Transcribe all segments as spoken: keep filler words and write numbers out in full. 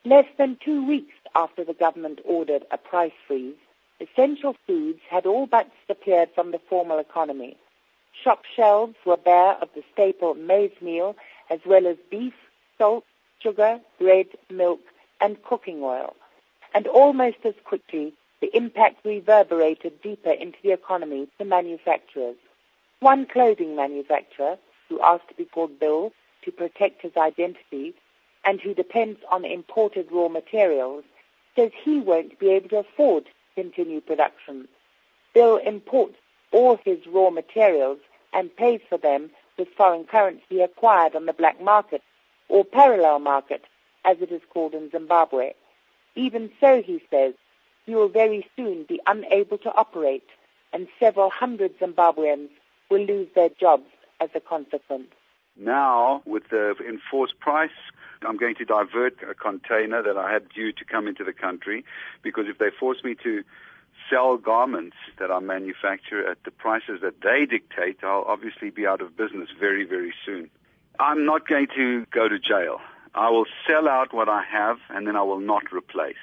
Less than two weeks after the government ordered a price freeze, essential foods had all but disappeared from the formal economy. Shop shelves were bare of the staple maize meal, as well as beef, salt, sugar, bread, milk, and cooking oil. And almost as quickly, the impact reverberated deeper into the economy to manufacturers. One clothing manufacturer, who asked to be called Bill to protect his identity, and who depends on imported raw materials, says he won't be able to afford to continue production. Bill imports all his raw materials and pays for them with foreign currency acquired on the black market, or parallel market, as it is called in Zimbabwe. Even so, he says, he will very soon be unable to operate, and several hundred Zimbabweans will lose their jobs as a consequence. Now, with the enforced price, I'm going to divert a container that I had due to come into the country, because if they force me to sell garments that I manufacture at the prices that they dictate, I'll obviously be out of business very, very soon. I'm not going to go to jail. I will sell out what I have, and then I will not replace.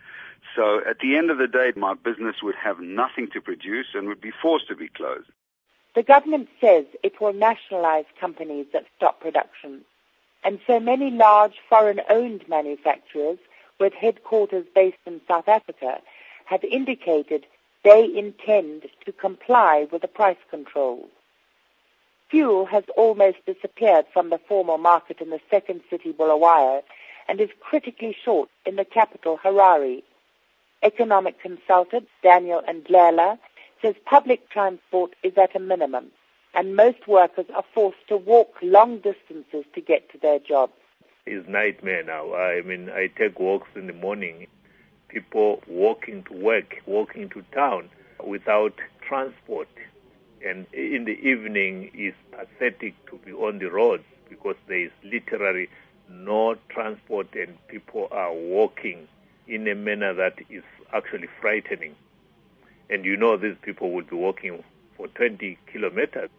So at the end of the day, my business would have nothing to produce and would be forced to be closed. The government says it will nationalize companies that stop production. And so many large foreign-owned manufacturers with headquarters based in South Africa have indicated they intend to comply with the price controls. Fuel has almost disappeared from the formal market in the second city, Bulawayo, and is critically short in the capital, Harare. Economic consultant Daniel Ndlela says public transport is at a minimum, and most workers are forced to walk long distances to get to their jobs. It's nightmare now. I mean, I take walks in the morning, people walking to work, walking to town without transport. And in the evening, it's pathetic to be on the roads because there is literally no transport and people are walking in a manner that is actually frightening. And you know these people will be walking for twenty kilometers.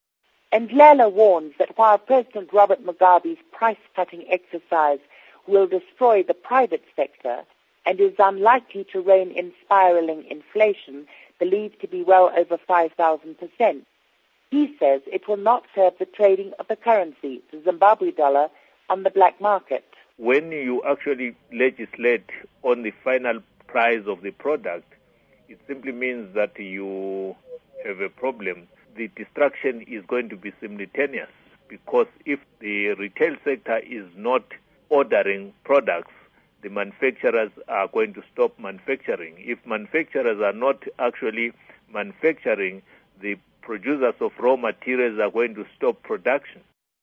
And Ndlela warns that while President Robert Mugabe's price-cutting exercise will destroy the private sector and is unlikely to rein in spiraling inflation, believed to be well over five thousand percent, he says it will not serve the trading of the currency, the Zimbabwe dollar, on the black market. When you actually legislate on the final price of the product, it simply means that you have a problem. The destruction is going to be simultaneous, because if the retail sector is not ordering products, the manufacturers are going to stop manufacturing. If manufacturers are not actually manufacturing, the producers of raw materials are going to stop production.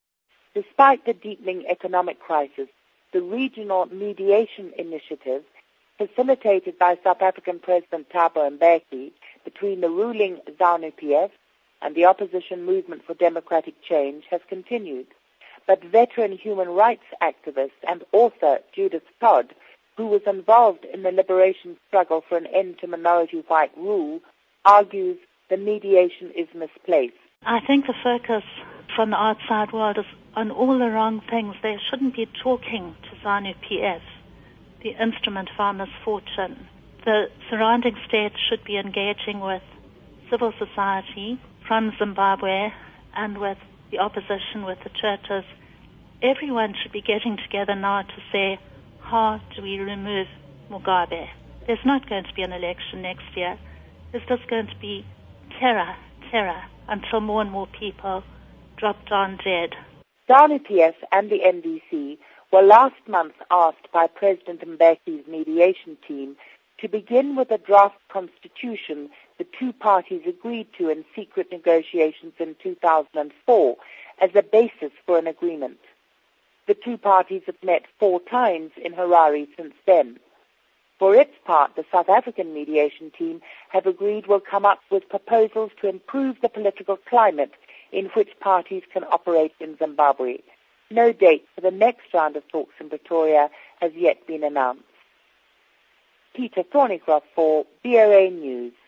Despite the deepening economic crisis, the regional mediation initiative, facilitated by South African President Thabo Mbeki between the ruling ZANU-P F and the opposition Movement for Democratic Change, has continued. But veteran human rights activist and author Judith Todd, who was involved in the liberation struggle for an end to minority white rule, argues the mediation is misplaced. I think the focus from the outside world is on all the wrong things. They shouldn't be talking to ZANU-P F, the instrument of our misfortune. The surrounding states should be engaging with civil society from Zimbabwe and with the opposition, with the churches. Everyone should be getting together now to say, how do we remove Mugabe? There's not going to be an election next year. There's just going to be terror, terror, until more and more people drop down dead. ZANU-P F and the N D C were last month asked by President Mbeki's mediation team to begin with a draft constitution the two parties agreed to in secret negotiations in two thousand four as a basis for an agreement. The two parties have met four times in Harare since then. For its part, the South African mediation team have agreed will come up with proposals to improve the political climate in which parties can operate in Zimbabwe. No date for the next round of talks in Pretoria has yet been announced. Peter Thornycroft for V O A News.